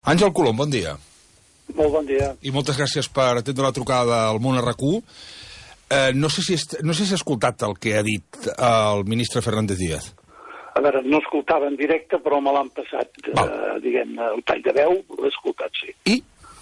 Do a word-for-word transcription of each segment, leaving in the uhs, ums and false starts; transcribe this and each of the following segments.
Àngel Colom, bon dia. Molt bon dia. I moltes gràcies per atendre la trucada al Món R Q. Eh, no, sé si est... no sé si ha escoltat el que ha dit el ministre Fernández Díaz. A veure, no escoltava en directe, però me l'han passat, eh, diguem, el tall de veu, l'he escoltat, sí. I?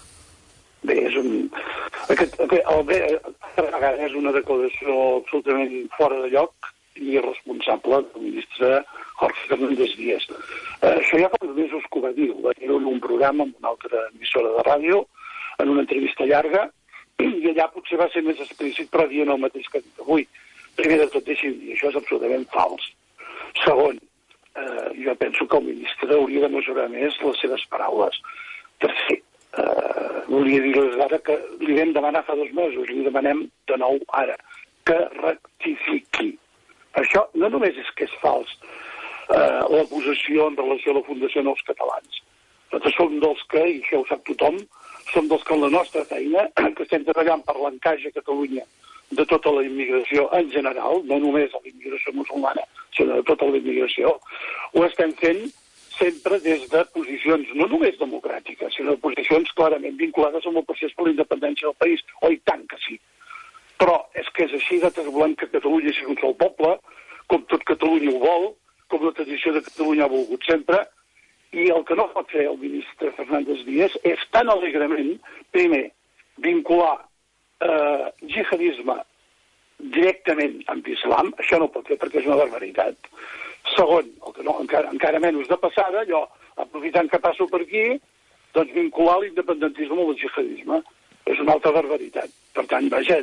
Bé, és un... Aquest, aquest, el bé, a vegades és una declaració absolutament fora de lloc i irresponsable del ministre Jorge Fernández Díaz. Eh, això ja fa uns mesos que ho va dir, ho va dir en un programa amb una altra emissora de ràdio, en una entrevista llarga, i allà potser va ser més explícit, però dient el mateix que dit avui. Primer de tot, deixi'm dir, això és absolutament fals. Segon, eh, jo penso que el ministre hauria de mesurar més les seves paraules. Tercer, eh, volia dir-los ara que li vam demanar fa dos mesos, li demanem de nou ara, que rectifiqui. Això no només és que és fals, eh, l'acusació en relació a la Fundació Nous Catalans. Nosaltres som dels que, i això ho sap tothom, som dels que en la nostra feina, que estem treballant per l'encaix a Catalunya de tota la immigració en general, no només a la immigració musulmana, sinó de tota la immigració, ho estem fent sempre des de posicions no només democràtiques, sinó de posicions clarament vinculades amb el procés per la independència del país. Oh, i tant que sí. Però és que és així, nosaltres volem que Catalunya sigui un sol poble, com tot Catalunya ho vol, com la tradició de Catalunya ha volgut sempre, i el que no pot fer el ministre Fernández Díaz és tan alegrement, primer, vincular eh, jihadisme directament amb l'islam, això no pot fer perquè és una barbaritat. Segon, el que no, encara, encara menys de passada, allò, aprofitant que passo per aquí, doncs vincular l'independentisme amb el jihadisme. És una altra barbaritat. Per tant, vaja,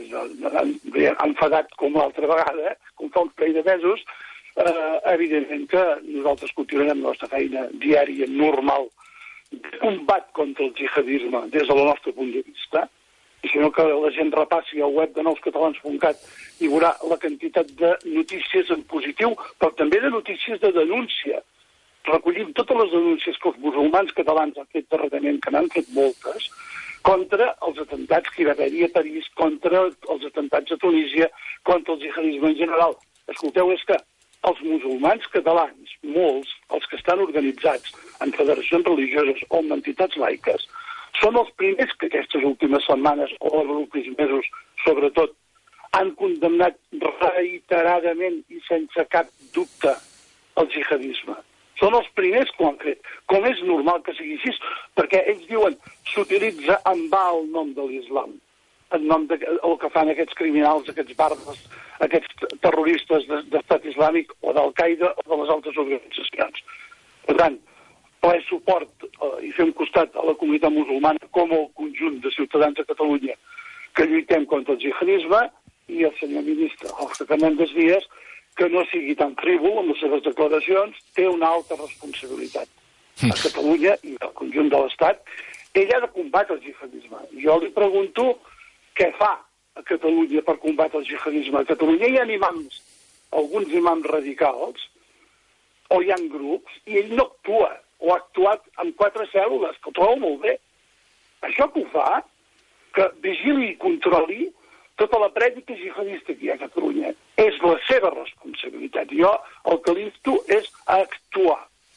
enfadat com l'altra vegada, com fa un parell de mesos, eh, evidentment que nosaltres continuarem la nostra feina diària, normal, de combat contra el jihadisme des del nostre punt de vista, i si no que la gent repassi al web de nous catalans punt cat i veurà la quantitat de notícies en positiu, però també de notícies de denúncia. Recollim totes les denúncies que els musulmans catalans han fet darrerament, que n'han fet moltes, contra els atemptats que hi va haver-hi a París, contra els atemptats a Tunísia, contra el jihadisme en general. Escolteu, és que els musulmans catalans, molts, els que estan organitzats en federacions religioses o en entitats laiques, són els primers que aquestes últimes setmanes o els últims mesos, sobretot, han condemnat reiteradament i sense cap dubte el jihadisme. Són els primers que ho han fet. Com és normal que sigui així? Perquè ells diuen s'utilitza en va el nom de l'islam, en nom de el que fan aquests criminals, aquests bàrbars, aquests terroristes d'estat islàmic o d'Al-Qaeda o de les altres organitzacions. Per tant, ple suport eh, i fer un costat a la comunitat musulmana com el conjunt de ciutadans de Catalunya que lluitem contra el jihadisme, i el senyor ministre Jorge Fernández Díaz, que no sigui tan frívol amb les seves declaracions, té una alta responsabilitat a Catalunya i al conjunt de l'Estat. Ell ha de combatre el jihadisme. Jo li pregunto què fa a Catalunya per combatre el jihadisme. A Catalunya hi ha imams, alguns imams radicals, o hi ha grups, i ell no actua, o ha actuat amb quatre cèl·lules, que ho trobo molt bé. Això que ho fa, que vigili i controli tota la prèdica jihadista que hi ha a Catalunya, és la seva responsabilitat. Jo el que l'insto és a actuar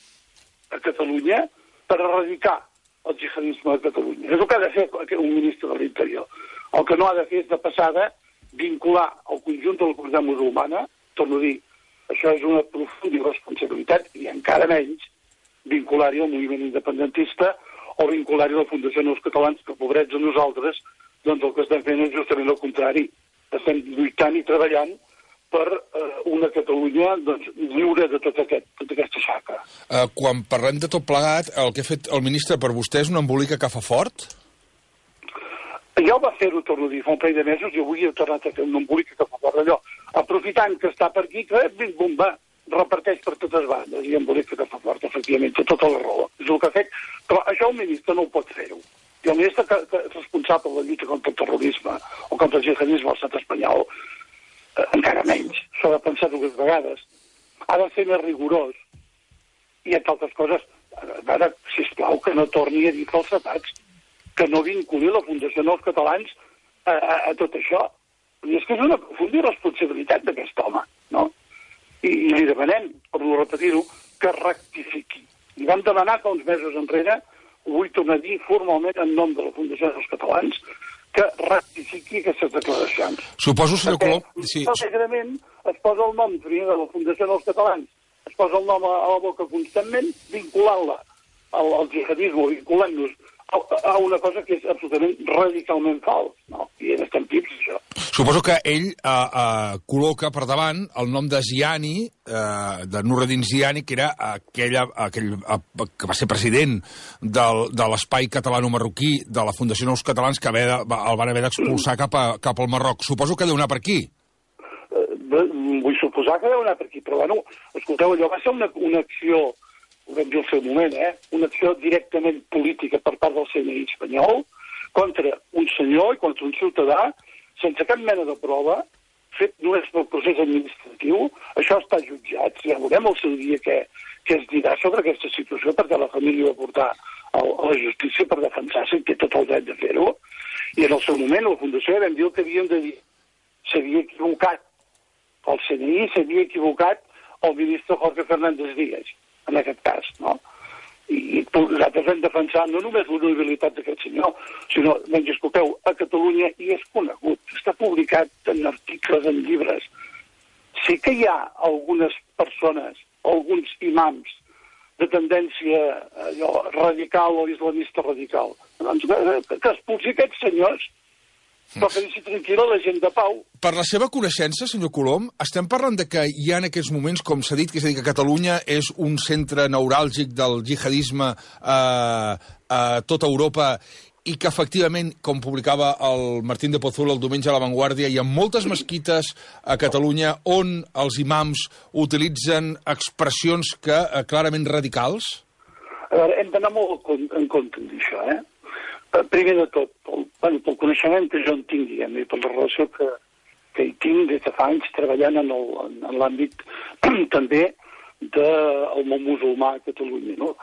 a Catalunya per erradicar el jihadisme de Catalunya. És el que ha de fer un ministre de l'Interior. El que no ha de fer és de passada vincular el conjunt de la comunitat musulmana, torno a dir, això és una profunda irresponsabilitat, i encara menys vincular-hi al moviment independentista o vincular-hi a la Fundació Nous Catalans, que pobrets a nosaltres, doncs el que estem fent és justament el contrari. Estem lluitant i treballant per eh, una Catalunya doncs, lliure de tota, aquest, tota aquesta xaca. Uh, quan parlem de tot plegat, el que ha fet el ministre per vostè és una embolica que fa fort? Jo va fer-ho, torno a dir, fa un parell de mesos, i avui he tornat a fer una embolica que fa fort allò. Aprofitant que està per aquí, que bim, bum, va, reparteix per totes bandes, i embolica que fa fort, efectivament, té tota la raó. És el que ha fet, però això el ministre no ho pot fer-ho. I el ministre que, que és responsable de la lluita contra el terrorisme o contra el jihadisme a l'estat espanyol, eh, encara menys, s'ha de pensar dues vegades, ha de ser més rigorós. I entre altres coses, ara, sisplau, que no torni a dir falsetats, que no vinculi la Fundació Nous Catalans a, a, a tot això. I és que és una profunda irresponsabilitat d'aquest home, no? I, i li demanem, per no repetir-ho, que rectifiqui. I vam demanar fa uns mesos enrere ho vull tornar a dir formalment en nom de la Fundació dels Catalans, que ratifiqui aquestes declaracions. Suposo, senyor Colom... Sí. Íntegrament es posa el nom primer de la Fundació dels Catalans, es posa el nom a, a la boca constantment, vinculant-la al, al jihadisme, vinculant-nos a, a una cosa que és absolutament radicalment fals, no? I estem tips, això. Suposo que ell eh, eh, col·loca per davant el nom de Ziani, eh, de Nureddin Ziani, que era aquella, aquell eh, que va ser president del, de l'espai catalano-marroquí de la Fundació Nous Catalans, que haver, el van haver d'expulsar cap, a, cap al Marroc. Suposo que deu anar per aquí. Eh, vull suposar que deu anar per aquí, però bueno, escolteu, allò va ser una, una acció, ho vam dir al seu moment, eh? Una acció directament política per part del C N I espanyol contra un senyor i contra un ciutadà sense cap mena de prova, fet només pel procés administratiu. Això està jutjat, ja veurem el seu dia què, què es dirà sobre aquesta situació, perquè la família va portar a la justícia per defensar-se, que té tot el dret de fer-ho, i en el seu moment la Fundació vam dir el que havíem de dir. S'havia equivocat el C N I, s'havia equivocat el ministre Jorge Fernández Díaz, en aquest cas, no? I nosaltres vam defensar no només l'honorabilitat d'aquest senyor, sinó, doncs, escolteu, a Catalunya hi és conegut, està publicat en articles, en llibres. Sí que hi ha algunes persones, alguns imams de tendència allò, radical o islamista radical. Doncs que, que expulsi aquests senyors, però que deixi tranquil·la la gent de pau. Per la seva coneixença, senyor Colom, estem parlant de que hi ha en aquests moments, com s'ha dit, que és a dir, que Catalunya és un centre neuràlgic del jihadisme a, a tota Europa i que, efectivament, com publicava el Martín de Pozuelo el diumenge a La Vanguardia, hi ha moltes mesquites a Catalunya on els imams utilitzen expressions que eh, clarament radicals? A veure, hem d'anar molt en compte d'això, eh? Primer de tot, pel, bueno, pel coneixement que jo en tinc, diguem, i per la relació que, que hi tinc des de fa anys treballant en l'àmbit també del món musulmà a Catalunya, no?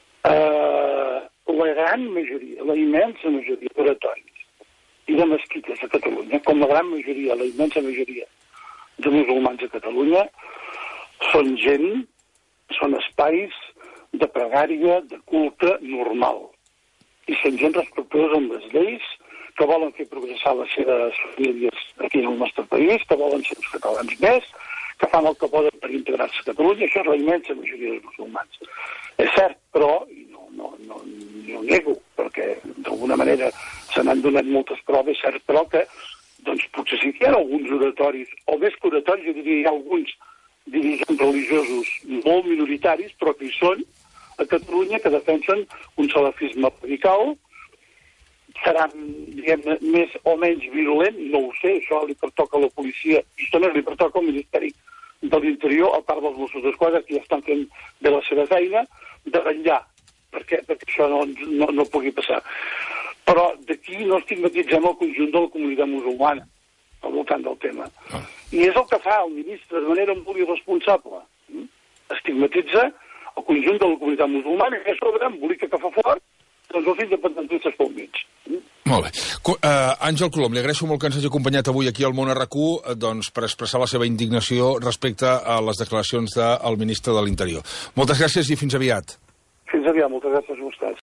Eh, la gran majoria, la immensa majoria d'oratoris i de mesquites a Catalunya, com la gran majoria, la immensa majoria de musulmans a Catalunya, són gent, són espais de pregària, de culte normal. I són gent respectuosa amb les lleis, que volen fer progressar les seves famílies aquí en el nostre país, que volen ser els catalans més, que fan el que poden per integrar-se a Catalunya. Això és la immensa majoria dels musulmans. És cert, però, i no, no, no, no ho nego, perquè d'alguna manera se n'han donat moltes proves, és cert, però que doncs, potser sí que hi ha alguns oratoris, o més que oratoris, jo diria hi ha alguns dirigents religiosos molt minoritaris, però que hi són, a Catalunya, que defensen un salafisme radical, seran, diguem, més o menys virulent, no ho sé, això li pertoca a la policia, i també li pertoca al Ministeri de l'Interior, a part dels Mossos d'Esquadra, que ja estan fent bé la seva feina, de vetllar, perquè, perquè això no, no, no pugui passar. Però d'aquí no estigmatitzem el conjunt de la comunitat musulmana al voltant del tema. I és el que fa el ministre de manera molt irresponsable. Estigmatitza el conjunt de la comunitat musulmana, i a sobre embolica que fa fort, doncs els independentistes pel mig. Molt bé. Uh, Àngel Colom, li agraeixo molt que ens hagi acompanyat avui aquí al Món R Q uh, doncs, per expressar la seva indignació respecte a les declaracions del ministre de l'Interior. Moltes gràcies i fins aviat. Fins aviat, moltes gràcies a vostès.